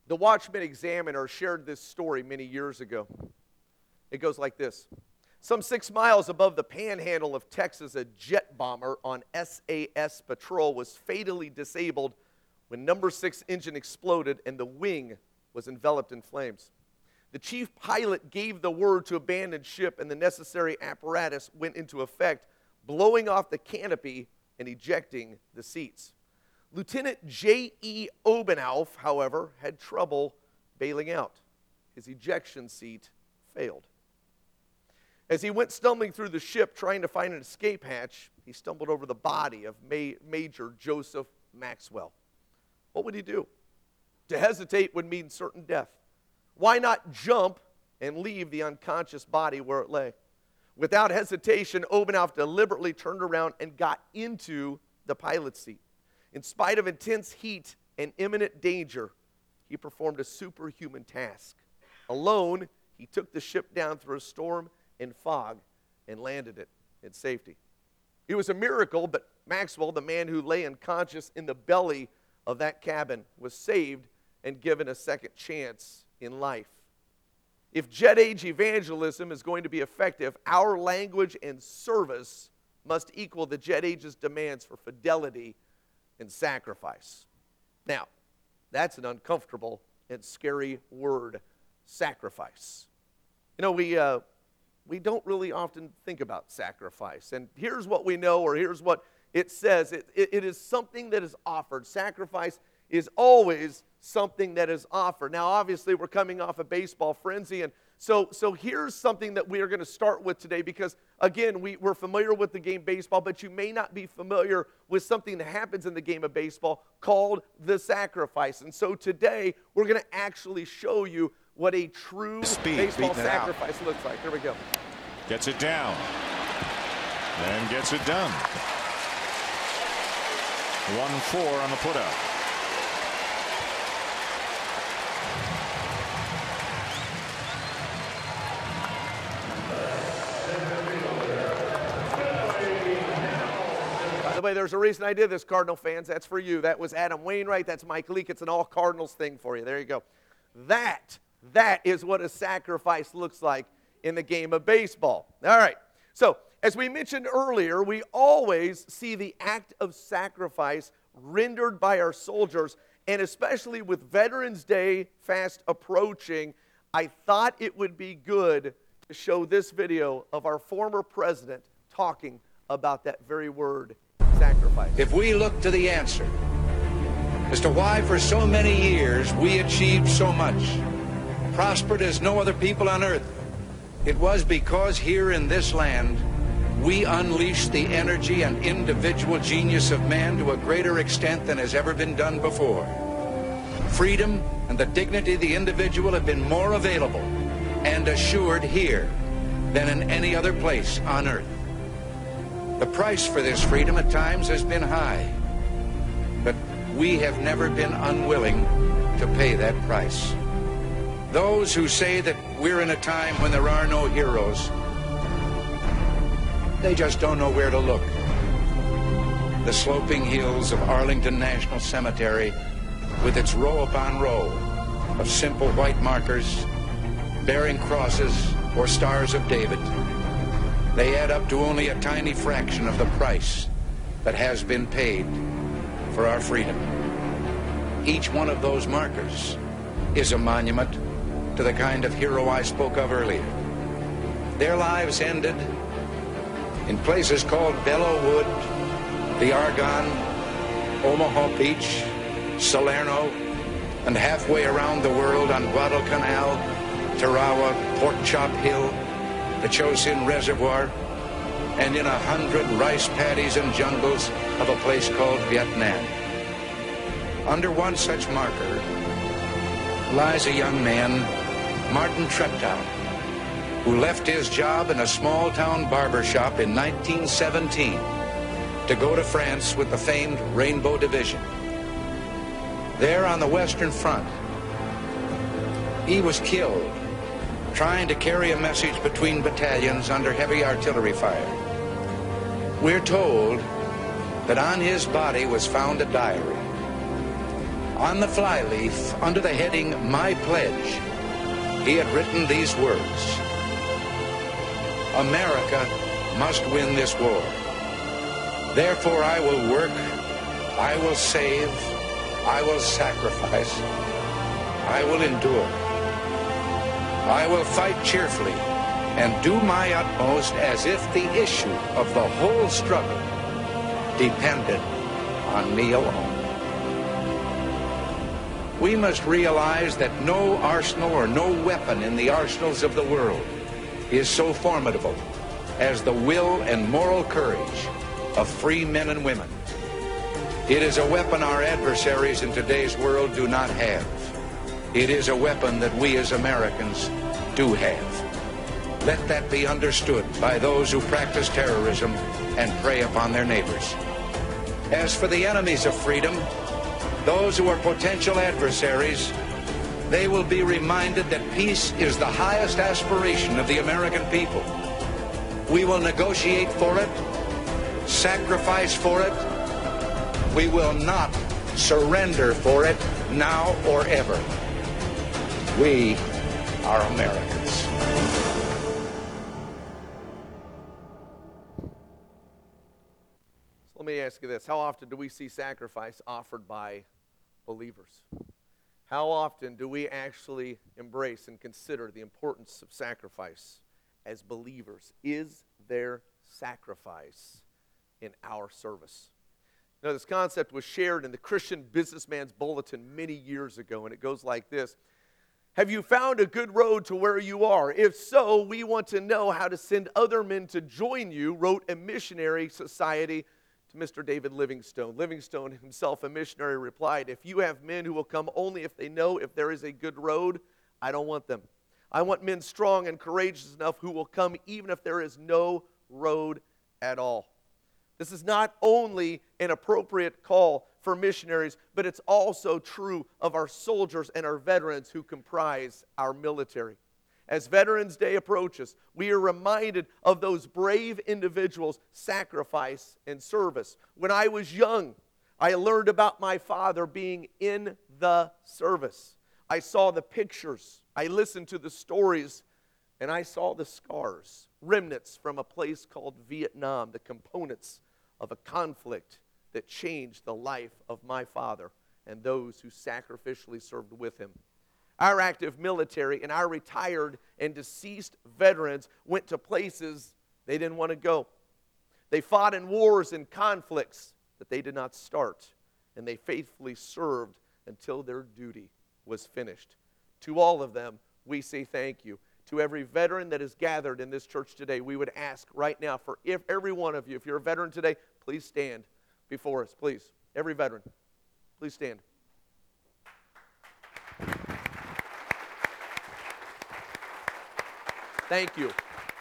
The Watchman Examiner shared this story many years ago. It goes like this. Some 6 miles above the panhandle of Texas, a jet bomber on SAS patrol was fatally disabled when number 6 engine exploded and the wing was enveloped in flames. The chief pilot gave the word to abandon ship, and the necessary apparatus went into effect, blowing off the canopy and ejecting the seats. Lieutenant J.E. Obenauf, however, had trouble bailing out. His ejection seat failed. As he went stumbling through the ship trying to find an escape hatch, he stumbled over the body of Major Joseph Maxwell. What would he do? To hesitate would mean certain death. Why not jump and leave the unconscious body where it lay? Without hesitation, Obenauf deliberately turned around and got into the pilot's seat. In spite of intense heat and imminent danger, he performed a superhuman task. Alone, he took the ship down through a storm and fog and landed it in safety. It was a miracle, but Maxwell, the man who lay unconscious in the belly of that cabin, was saved and given a second chance in life. If jet age evangelism is going to be effective, our language and service must equal the jet age's demands for fidelity and sacrifice. Now, that's an uncomfortable and scary word, sacrifice. You know, we don't really often think about sacrifice. And here's what we know, or here's what it says. It is something that is offered. Sacrifice is always something that is offered. Now, obviously, we're coming off a baseball frenzy, and so here's something that we are going to start with today because, again, we're familiar with the game baseball, but you may not be familiar with something that happens in the game of baseball called the sacrifice. And so today, we're going to actually show you what a true baseball sacrifice looks like. Here we go. Gets it down and gets it done. 1-4 on the putout. By the way, there's a reason I did this, Cardinal fans. That's for you. That was Adam Wainwright. That's Mike Leake. It's an all Cardinals thing for you. There you go. That is what a sacrifice looks like in the game of baseball. All right. So, as we mentioned earlier, we always see the act of sacrifice rendered by our soldiers, and especially with Veterans Day fast approaching, I thought it would be good to show this video of our former president talking about that very word, sacrifice. If we look to the answer as to why for so many years we achieved so much, prospered as no other people on earth, it was because here in this land we unleashed the energy and individual genius of man to a greater extent than has ever been done before. Freedom and the dignity of the individual have been more available and assured here than in any other place on earth. The price for this freedom at times has been high, but we have never been unwilling to pay that price. Those who say that we're in a time when there are no heroes, they just don't know where to look. The sloping hills of Arlington National Cemetery, with its row upon row of simple white markers bearing crosses or stars of David, they add up to only a tiny fraction of the price that has been paid for our freedom. Each one of those markers is a monument to the kind of hero I spoke of earlier. Their lives ended in places called Belleau Wood, the Argonne, Omaha Beach, Salerno, and halfway around the world on Guadalcanal, Tarawa, Pork Chop Hill, the Chosin Reservoir, and in 100 rice paddies and jungles of a place called Vietnam. Under one such marker lies a young man, Martin Treptow, who left his job in a small-town barber shop in 1917 to go to France with the famed Rainbow Division. There on the Western Front, he was killed trying to carry a message between battalions under heavy artillery fire. We're told that on his body was found a diary. On the flyleaf, under the heading My Pledge, he had written these words: America must win this war. Therefore I will work, I will save, I will sacrifice, I will endure. I will fight cheerfully and do my utmost as if the issue of the whole struggle depended on me alone. We must realize that no arsenal or no weapon in the arsenals of the world is so formidable as the will and moral courage of free men and women. It is a weapon our adversaries in today's world do not have. It is a weapon that we as Americans do have. Let that be understood by those who practice terrorism and prey upon their neighbors. As for the enemies of freedom, those who are potential adversaries, they will be reminded that peace is the highest aspiration of the American people. We will negotiate for it, sacrifice for it. We will not surrender for it now or ever. We are Americans. So let me ask you this. How often do we see sacrifice offered by believers? How often do we actually embrace and consider the importance of sacrifice as believers? Is there sacrifice in our service? You know, this concept was shared in the Christian Businessman's Bulletin many years ago, and it goes like this. Have you found a good road to where you are? If so, we want to know how to send other men to join you, wrote a missionary society to Mr. David Livingstone. Livingstone himself, a missionary, replied, if you have men who will come only if they know if there is a good road, I don't want them. I want men strong and courageous enough who will come even if there is no road at all. This is not only an appropriate call for missionaries, but it's also true of our soldiers and our veterans who comprise our military. As Veterans Day approaches, we are reminded of those brave individuals' sacrifice and service. When I was young, I learned about my father being in the service. I saw the pictures, I listened to the stories, and I saw the scars, remnants from a place called Vietnam, the components of a conflict that changed the life of my father and those who sacrificially served with him. Our active military and our retired and deceased veterans went to places they didn't want to go. They fought in wars and conflicts that they did not start, and they faithfully served until their duty was finished. To all of them, we say thank you. To every veteran that is gathered in this church today, we would ask right now for every one of you, if you're a veteran today, please stand before us, please. Every veteran, please stand. Thank you.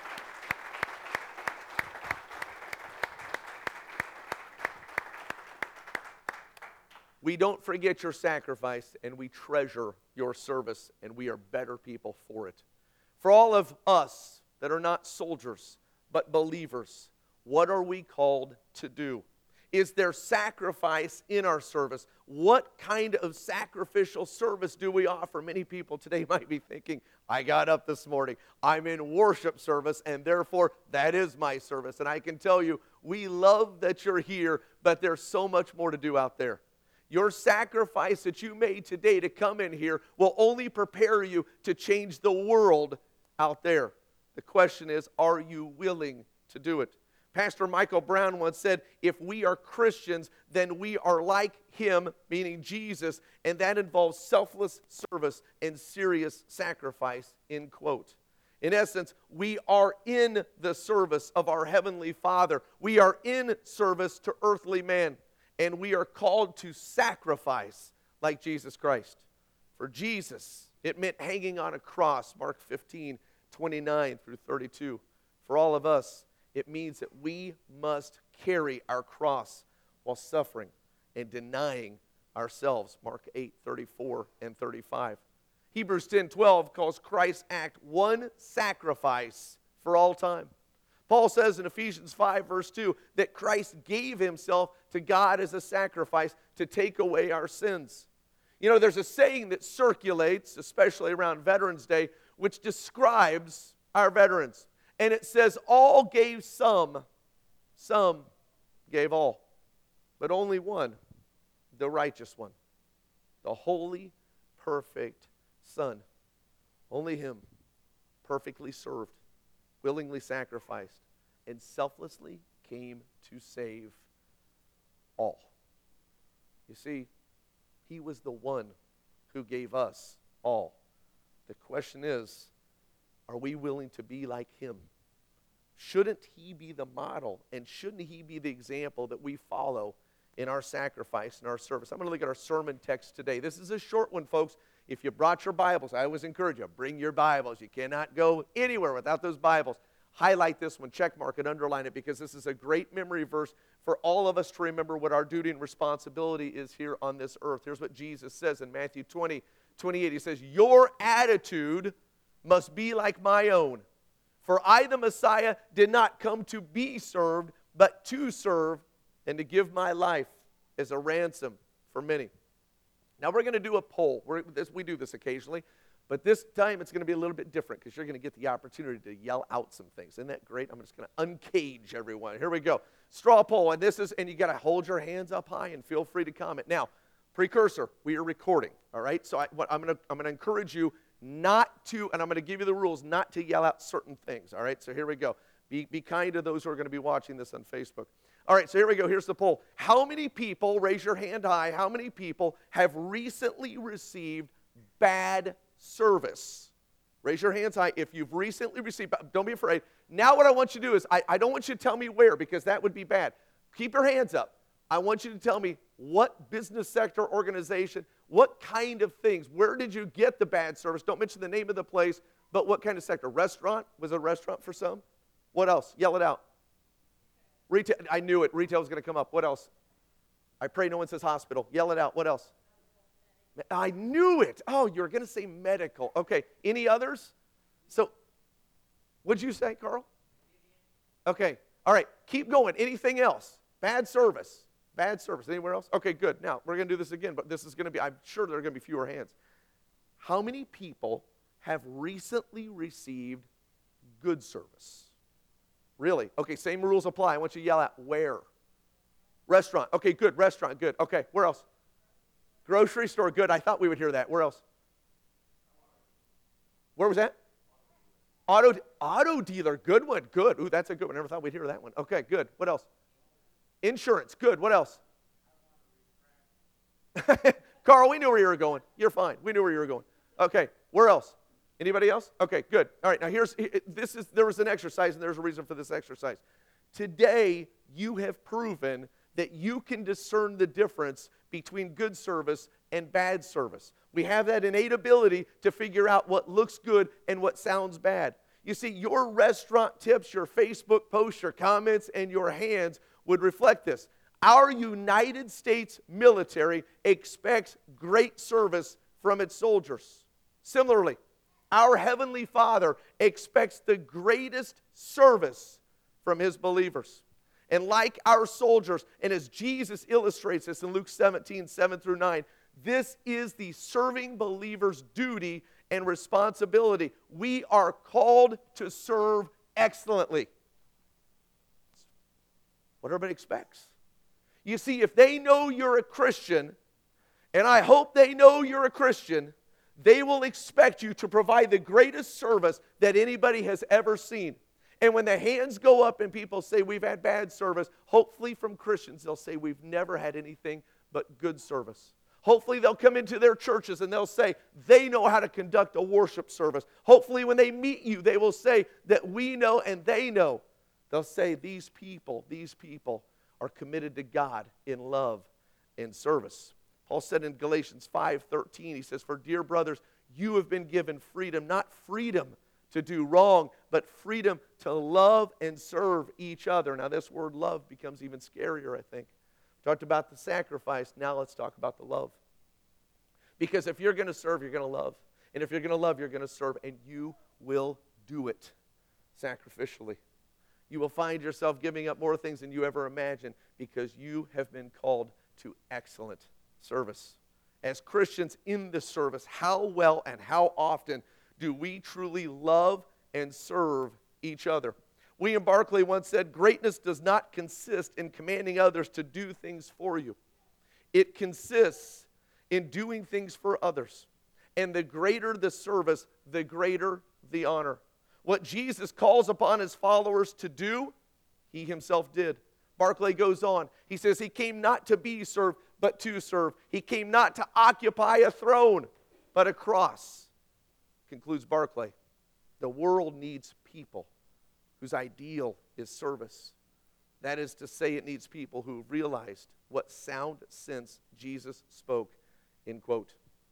We don't forget your sacrifice, and we treasure your service, and we are better people for it. For all of us that are not soldiers, but believers, what are we called to do? Is there sacrifice in our service? What kind of sacrificial service do we offer? Many people today might be thinking, I got up this morning, I'm in worship service, and therefore that is my service. And I can tell you, we love that you're here, but there's so much more to do out there. Your sacrifice that you made today to come in here will only prepare you to change the world out there. The question is, are you willing to do it? Pastor Michael Brown once said, if we are Christians, then we are like him, meaning Jesus, and that involves selfless service and serious sacrifice, end quote. In essence, we are in the service of our Heavenly Father. We are in service to earthly man, and we are called to sacrifice like Jesus Christ. For Jesus, it meant hanging on a cross, Mark 15:29 through 32. For all of us, it means that we must carry our cross while suffering and denying ourselves, Mark 8:34 and 35. Hebrews 10:12 calls Christ's act one sacrifice for all time. Paul says in Ephesians 5, verse 2, that Christ gave himself to God as a sacrifice to take away our sins. You know, there's a saying that circulates, especially around Veterans Day, which describes our veterans. And it says, all gave some gave all, but only one, the righteous one, the holy, perfect Son. Only him, perfectly served, willingly sacrificed, and selflessly came to save all. You see, he was the one who gave us all. The question is, are we willing to be like him? Shouldn't he be the model, and shouldn't he be the example that we follow in our sacrifice and our service? I'm going to look at our sermon text today. This is a short one, folks. If you brought your Bibles, I always encourage you, bring your Bibles. You cannot go anywhere without those Bibles. Highlight this one, check mark it, underline it, because this is a great memory verse for all of us to remember what our duty and responsibility is here on this earth. Here's what Jesus says in Matthew 20:28. He says, your attitude must be like my own. For I, the Messiah, did not come to be served, but to serve and to give my life as a ransom for many. Now we're going to do a poll. We do this occasionally, but this time it's going to be a little bit different because you're going to get the opportunity to yell out some things. Isn't that great? I'm just going to uncage everyone. Here we go. Straw poll, and you got to hold your hands up high and feel free to comment. Now, precursor, we are recording, all right? So I'm going to encourage you not to, and I'm going to give you the rules, not to yell out certain things, all right? So here we go. Be kind to those who are going to be watching this on Facebook. All right, so here we go. Here's the poll. How many people, raise your hand high, how many people have recently received bad service? Raise your hands high if you've recently received, don't be afraid. Now what I want you to do is, I don't want you to tell me where, because that would be bad. Keep your hands up. I want you to tell me what business sector, organization, what kind of things, where did you get the bad service? Don't mention the name of the place, but what kind of sector? Restaurant? Was it a restaurant for some? What else? Yell it out. Retail. I knew it. Retail was going to come up. What else? I pray no one says hospital. Yell it out. What else? I knew it. Oh, you're going to say medical. Okay. Any others? So, what'd you say, Carl? Okay. All right. Keep going. Anything else? Bad service. Bad service. Anywhere else? Okay, good. Now, we're going to do this again, but this is going to be, I'm sure there are going to be fewer hands. How many people have recently received good service? Really? Okay, same rules apply. I want you to yell out, where? Restaurant. Okay, good. Restaurant, good. Okay, where else? Grocery store, good. I thought we would hear that. Where else? Where was that? Auto dealer, good one, good. Ooh, that's a good one. Never thought we'd hear that one. Okay, good. What else? Insurance, good. What else? Carl, we knew where you were going. You're fine. We knew where you were going. Okay, where else? Anybody else? Okay, good. All right, now there was an exercise, and there's a reason for this exercise. Today, you have proven that you can discern the difference between good service and bad service. We have that innate ability to figure out what looks good and what sounds bad. You see, your restaurant tips, your Facebook posts, your comments, and your hands would reflect this. Our United States military expects great service from its soldiers. Similarly, our Heavenly Father expects the greatest service from His believers. And like our soldiers, and as Jesus illustrates this in Luke 17:7-9, this is the serving believer's duty and responsibility. We are called to serve excellently. What everybody expects. You see, if they know you're a Christian, and I hope they know you're a Christian, they will expect you to provide the greatest service that anybody has ever seen. And when the hands go up and people say we've had bad service, hopefully from Christians they'll say we've never had anything but good service. Hopefully they'll come into their churches and they'll say they know how to conduct a worship service. Hopefully when they meet you they will say that we know and they know. They'll say these people are committed to God in love and service. Paul said in Galatians 5:13, he says, for dear brothers, you have been given freedom, not freedom to do wrong, but freedom to love and serve each other. Now this word love becomes even scarier, I think. Talked about the sacrifice, now let's talk about the love. Because if you're going to serve, you're going to love. And if you're going to love, you're going to serve, and you will do it sacrificially. You will find yourself giving up more things than you ever imagined because you have been called to excellent service. as Christians in this service, how well and how often do we truly love and serve each other? William Barclay once said, "Greatness does not consist in commanding others to do things for you. It consists in doing things for others. And the greater the service, the greater the honor." What Jesus calls upon his followers to do, he himself did. Barclay goes on. He says, he came not to be served, but to serve. He came not to occupy a throne, but a cross. Concludes Barclay, the world needs people whose ideal is service. That is to say, it needs people who realized what sound sense Jesus spoke, end quote.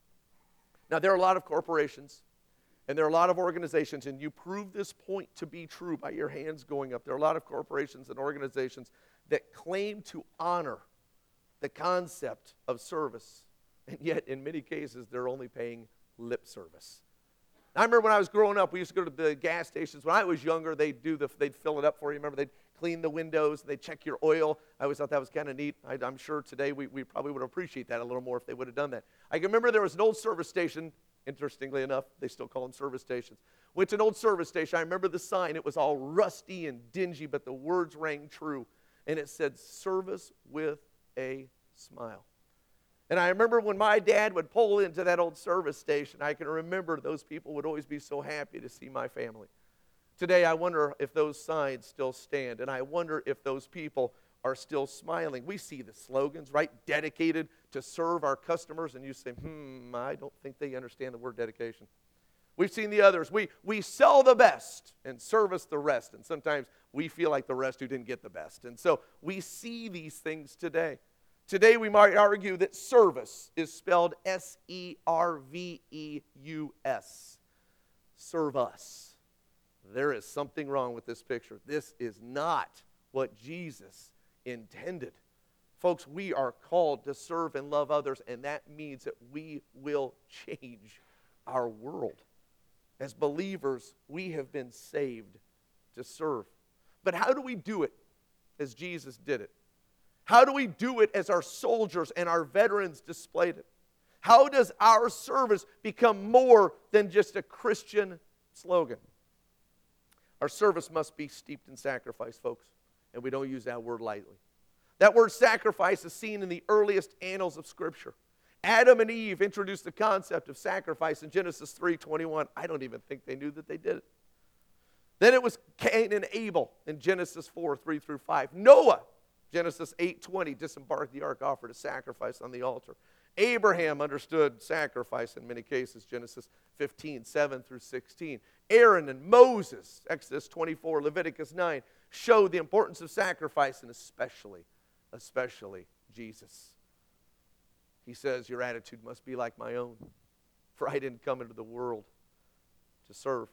Now, there are a lot of corporations, and there are a lot of organizations, and you prove this point to be true by your hands going up. There are a lot of corporations and organizations that claim to honor the concept of service, and yet in many cases they're only paying lip service. I remember when I was growing up, we used to go to the gas stations. When I was younger, they'd fill it up for you. Remember, they'd clean the windows, they'd check your oil. I always thought that was kind of neat. I'm sure today we probably would appreciate that a little more if they would have done that. I can remember there was an old service station. Interestingly enough, they still call them service stations. Went to an old service station. I remember the sign. It was all rusty and dingy, but the words rang true. And it said, "Service with a smile." And I remember when my dad would pull into that old service station, I can remember those people would always be so happy to see my family. Today, I wonder if those signs still stand, and I wonder if those people are still smiling. We see the slogans, right? Dedicated to serve our customers, and you say, I don't think they understand the word dedication. We've seen the others. We sell the best and service the rest, and sometimes we feel like the rest who didn't get the best. And so we see these things today. Today we might argue that service is spelled S-E-R-V-E-U-S. Serve us. There is something wrong with this picture. This is not what Jesus intended. Folks, we are called to serve and love others, and that means that we will change our world. As believers, we have been saved to serve. But how do we do it as Jesus did it? How do we do it as our soldiers and our veterans displayed it? How does our service become more than just a Christian slogan? Our service must be steeped in sacrifice, folks, and we don't use that word lightly. That word sacrifice is seen in the earliest annals of Scripture. Adam and Eve introduced the concept of sacrifice in Genesis 3:21. I don't even think they knew that they did it. Then it was Cain and Abel in Genesis 4:3-5. Noah, Genesis 8:20, disembarked the ark, offered a sacrifice on the altar. Abraham understood sacrifice in many cases, Genesis 15:7-16. Aaron and Moses, Exodus 24, Leviticus 9, showed the importance of sacrifice, and especially Jesus. He says, your attitude must be like my own, for I didn't come into the world to serve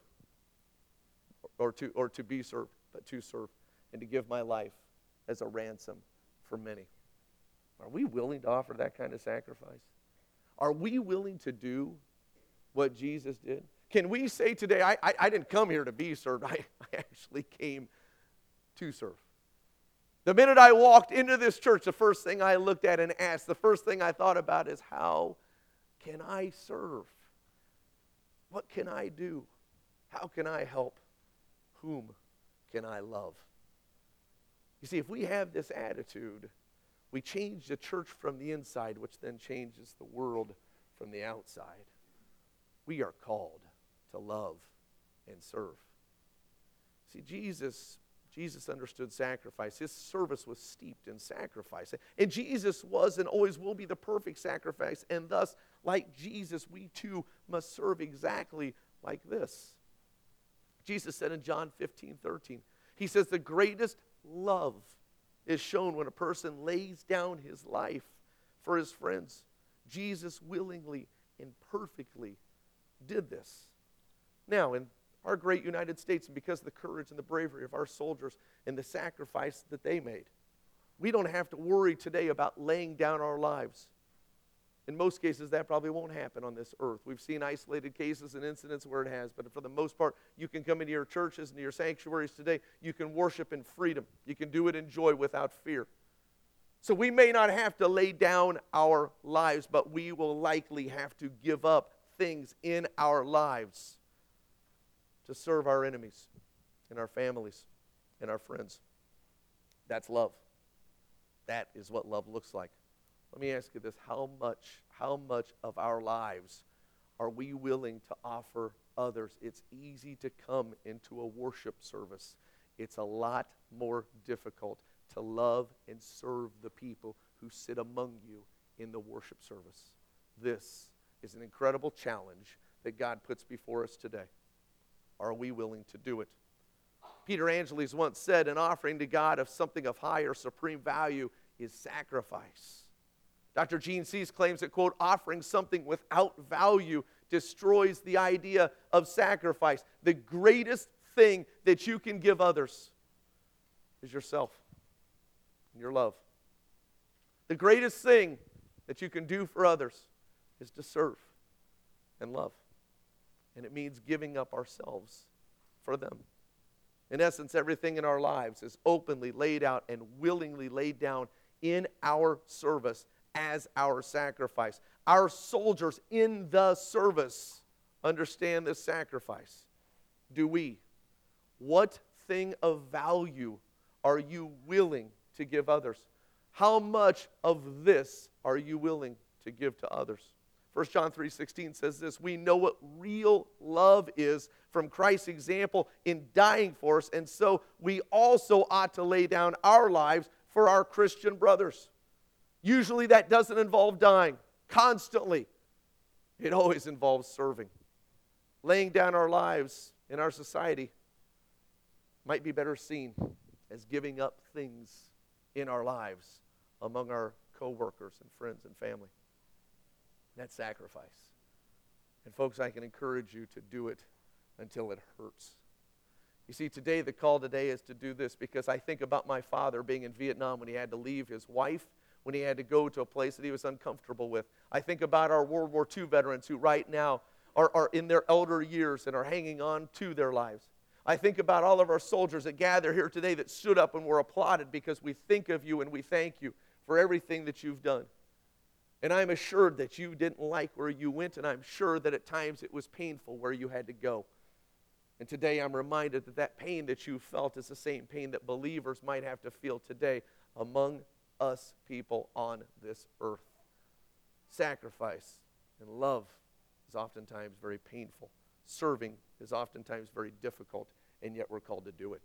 or to be served, but to serve and to give my life as a ransom for many. Are we willing to offer that kind of sacrifice? Are we willing to do what Jesus did? Can we say today, I didn't come here to be served, I actually came to serve. The minute I walked into this church, the first thing I looked at and asked, the first thing I thought about is, how can I serve? What can I do? How can I help? Whom can I love? You see, if we have this attitude, we change the church from the inside, which then changes the world from the outside. We are called to love and serve. See, Jesus understood sacrifice. His service was steeped in sacrifice. And Jesus was and always will be the perfect sacrifice. And thus, like Jesus, we too must serve exactly like this. Jesus said in John 15:13, he says, the greatest love is shown when a person lays down his life for his friends. Jesus willingly and perfectly did this. Now, in our great United States, and because of the courage and the bravery of our soldiers and the sacrifice that they made, we don't have to worry today about laying down our lives. In most cases, that probably won't happen on this earth. We've seen isolated cases and incidents where it has, but for the most part, you can come into your churches and your sanctuaries today. You can worship in freedom. You can do it in joy without fear. So we may not have to lay down our lives, but we will likely have to give up things in our lives to serve our enemies and our families and our friends. That's love. That is what love looks like. Let me ask you this. How much of our lives are we willing to offer others? It's easy to come into a worship service. It's a lot more difficult to love and serve the people who sit among you in the worship service. This is an incredible challenge that God puts before us today. Are we willing to do it? Peter Angeles once said, an offering to God of something of high or supreme value is sacrifice. Dr. Gene Cease claims that, quote, offering something without value destroys the idea of sacrifice. The greatest thing that you can give others is yourself and your love. The greatest thing that you can do for others is to serve and love. And it means giving up ourselves for them. In essence, everything in our lives is openly laid out and willingly laid down in our service as our sacrifice. Our soldiers in the service understand this sacrifice. Do we? What thing of value are you willing to give others? How much of this are you willing to give to others? 1 John 3:16 says this, we know what real love is from Christ's example in dying for us, and so we also ought to lay down our lives for our Christian brothers. Usually that doesn't involve dying. Constantly. It always involves serving. Laying down our lives in our society might be better seen as giving up things in our lives among our co-workers and friends and family. That's sacrifice. And folks, I can encourage you to do it until it hurts. You see, today, the call today is to do this because I think about my father being in Vietnam when he had to leave his wife, when he had to go to a place that he was uncomfortable with. I think about our World War II veterans who right now are in their elder years and are hanging on to their lives. I think about all of our soldiers that gather here today that stood up and were applauded because we think of you and we thank you for everything that you've done. And I'm assured that you didn't like where you went, and I'm sure that at times it was painful where you had to go. And today I'm reminded that that pain that you felt is the same pain that believers might have to feel today among us people on this earth. Sacrifice and love is oftentimes very painful. Serving is oftentimes very difficult, and yet we're called to do it.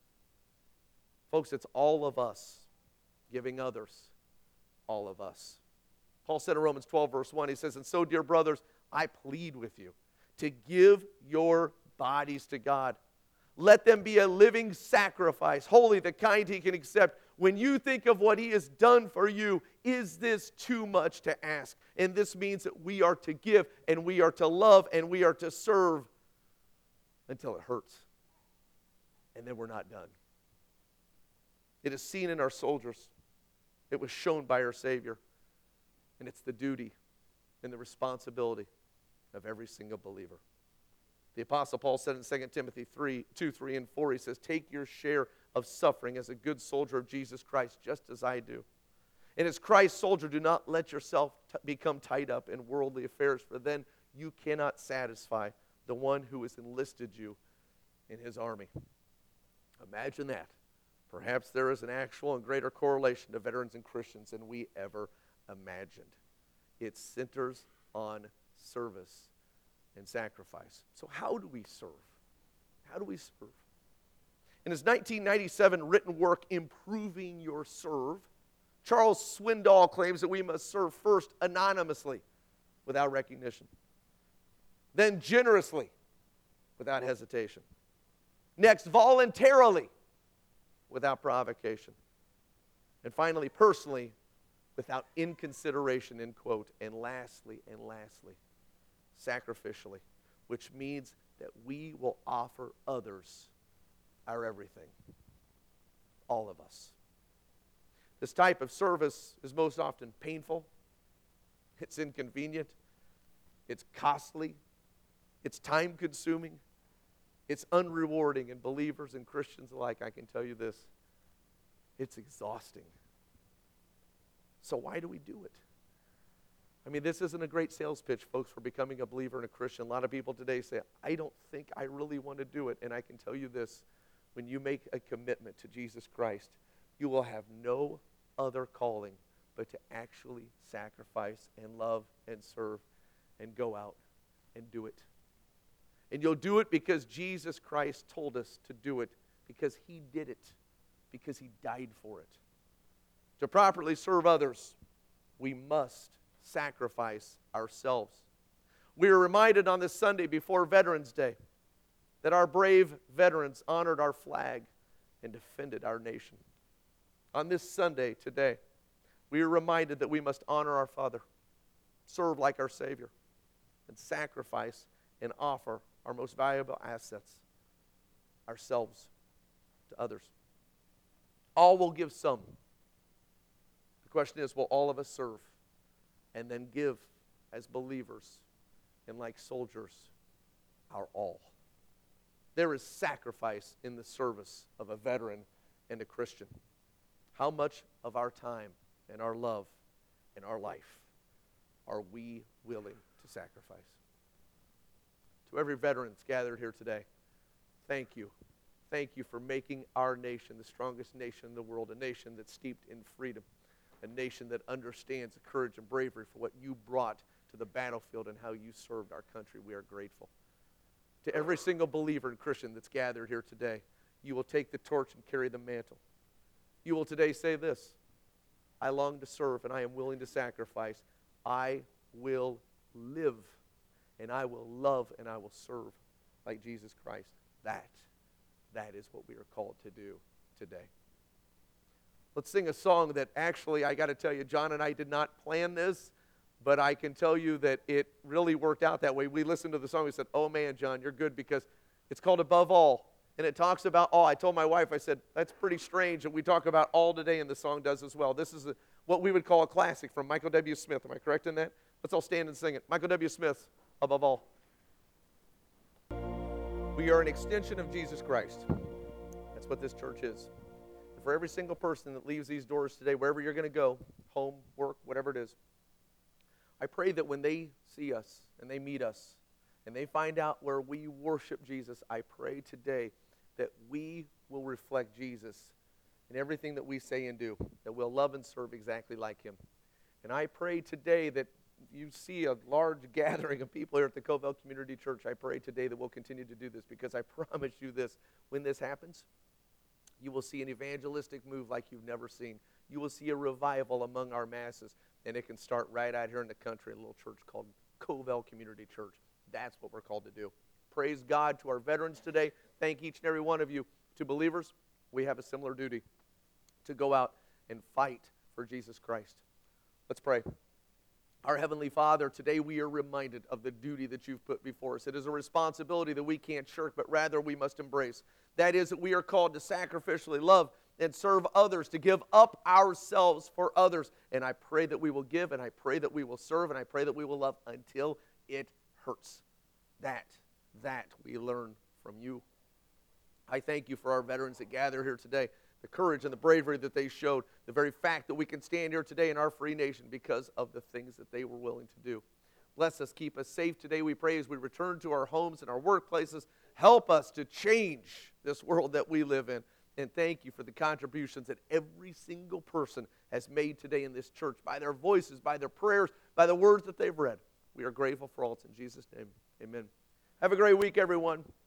Folks, it's all of us giving others, all of us. Paul said in Romans 12, verse 1, he says, and so, dear brothers, I plead with you to give your bodies to God. Let them be a living sacrifice, holy, the kind he can accept. When you think of what he has done for you, is this too much to ask? And this means that we are to give, and we are to love, and we are to serve until it hurts. And then we're not done. It is seen in our soldiers. It was shown by our Savior. And it's the duty and the responsibility of every single believer. The Apostle Paul said in 2 Timothy 2, 3, and 4, he says, take your share of suffering as a good soldier of Jesus Christ, just as I do. And as Christ's soldier, do not let yourself become tied up in worldly affairs, for then you cannot satisfy the one who has enlisted you in his army. Imagine that. Perhaps there is an actual and greater correlation to veterans and Christians than we ever imagined. It centers on service and sacrifice. So how do we serve? How do we serve? In his 1997 written work, Improving Your Serve, Charles Swindoll claims that we must serve first anonymously, without recognition. Then generously, without hesitation. Next, voluntarily, without provocation. And finally, personally, without inconsideration, end quote. And lastly, sacrificially, which means that we will offer others our everything. All of us. This type of service is most often painful. It's inconvenient. It's costly. It's time-consuming. It's unrewarding. And believers and Christians alike, I can tell you this, it's exhausting. So why do we do it? I mean, this isn't a great sales pitch, folks, for becoming a believer and a Christian. A lot of people today say, I don't think I really want to do it. And I can tell you this, when you make a commitment to Jesus Christ, you will have no other calling but to actually sacrifice and love and serve and go out and do it. And you'll do it because Jesus Christ told us to do it, because he did it, because he died for it. To properly serve others, we must sacrifice ourselves. We are reminded on this Sunday before Veterans Day that our brave veterans honored our flag and defended our nation. On this Sunday today, we are reminded that we must honor our Father, serve like our Savior, and sacrifice and offer our most valuable assets, ourselves, to others. All will give some. The question is, will all of us serve and then give as believers and like soldiers our all? There is sacrifice in the service of a veteran and a Christian. How much of our time and our love and our life are we willing to sacrifice? To every veteran that's gathered here today, thank you. Thank you for making our nation the strongest nation in the world, a nation that's steeped in freedom, a nation that understands the courage and bravery for what you brought to the battlefield and how you served our country. We are grateful. To every single believer and Christian that's gathered here today, you will take the torch and carry the mantle. You will today say this: I long to serve and I am willing to sacrifice. I will live and I will love and I will serve like Jesus Christ. That is what we are called to do today. Let's sing a song that actually, I got to tell you, John and I did not plan this, but I can tell you that it really worked out that way. We listened to the song, we said, oh man, John, you're good, because it's called Above All. And it talks about all. I told my wife, I said, that's pretty strange. And we talk about all today, and the song does as well. This is what we would call a classic from Michael W. Smith. Am I correct in that? Let's all stand and sing it. Michael W. Smith, Above All. We are an extension of Jesus Christ. That's what this church is. And for every single person that leaves these doors today, wherever you're going to go, home, work, whatever it is, I pray that when they see us and they meet us and they find out where we worship Jesus, I pray today that we will reflect Jesus in everything that we say and do, that we'll love and serve exactly like him. And I pray today that you see a large gathering of people here at the Covell Community Church. I pray today that we'll continue to do this, because I promise you this: when this happens, you will see an evangelistic move like you've never seen. You will see a revival among our masses, and it can start right out here in the country, a little church called Covell Community Church. That's what we're called to do. Praise God to our veterans today. Thank each and every one of you. To believers, we have a similar duty to go out and fight for Jesus Christ. Let's pray. Our Heavenly Father, today we are reminded of the duty that you've put before us. It is a responsibility that we can't shirk, but rather we must embrace. That is that we are called to sacrificially love and serve others, to give up ourselves for others. And I pray that we will give, and I pray that we will serve, and I pray that we will love until it hurts. That we learn from you. I thank you for our veterans that gather here today, the courage and the bravery that they showed, the very fact that we can stand here today in our free nation because of the things that they were willing to do. Bless us, keep us safe today, we pray, as we return to our homes and our workplaces. Help us to change this world that we live in. And thank you for the contributions that every single person has made today in this church, by their voices, by their prayers, by the words that they've read. We are grateful for all. It's in Jesus' name. Amen. Have a great week, everyone.